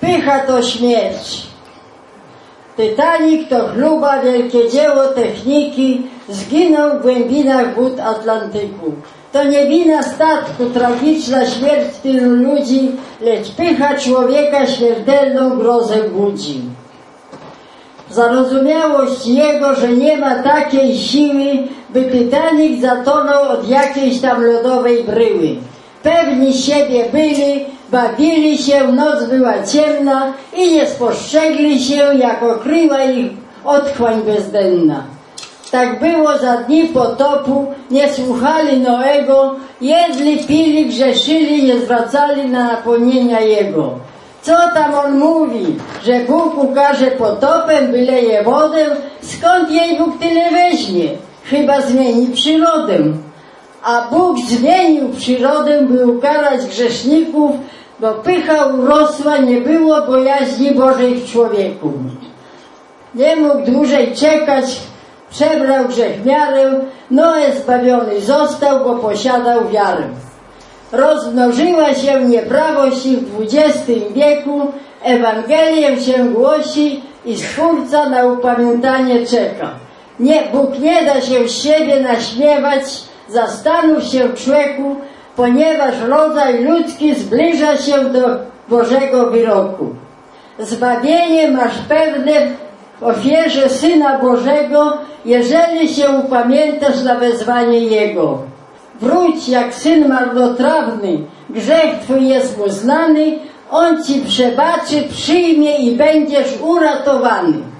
pycha to śmierć. Titanic to chluba, wielkie dzieło techniki, zginął w głębinach wód Atlantyku. To nie wina statku, tragiczna śmierć tylu ludzi, lecz pycha człowieka śmiertelną grozę budzi. Zarozumiałość jego, że nie ma takiej siły, by Titanic zatonął od jakiejś tam lodowej bryły. Pewni siebie byli, bawili się, noc była ciemna i nie spostrzegli się, jak okryła ich otchłań bezdenna. Tak było za dni potopu, nie słuchali Noego, jedli, pili, grzeszyli, nie zwracali na napomnienia jego. Co tam on mówi, że Bóg ukaże potopem, wyleje wodę? Skąd jej Bóg tyle weźmie? Chyba zmieni przyrodę. A Bóg zmienił przyrodę, by ukarać grzeszników, bo pycha urosła, nie było bojaźni Bożej w człowieku. Nie mógł dłużej czekać, przebrał grzech miarę, Noe zbawiony został, bo posiadał wiarę. Rozmnożyła się nieprawość i w XX wieku Ewangelię się głosi i Stwórca na upamiętanie czeka. Bóg nie da się z siebie naśmiewać, zastanów się człowieku, ponieważ rodzaj ludzki zbliża się do Bożego wyroku. Zbawienie masz pewne w ofierze Syna Bożego, jeżeli się upamiętasz na wezwanie Jego. Wróć jak syn marnotrawny, grzech twój jest mu znany, on ci przebaczy, przyjmie i będziesz uratowany.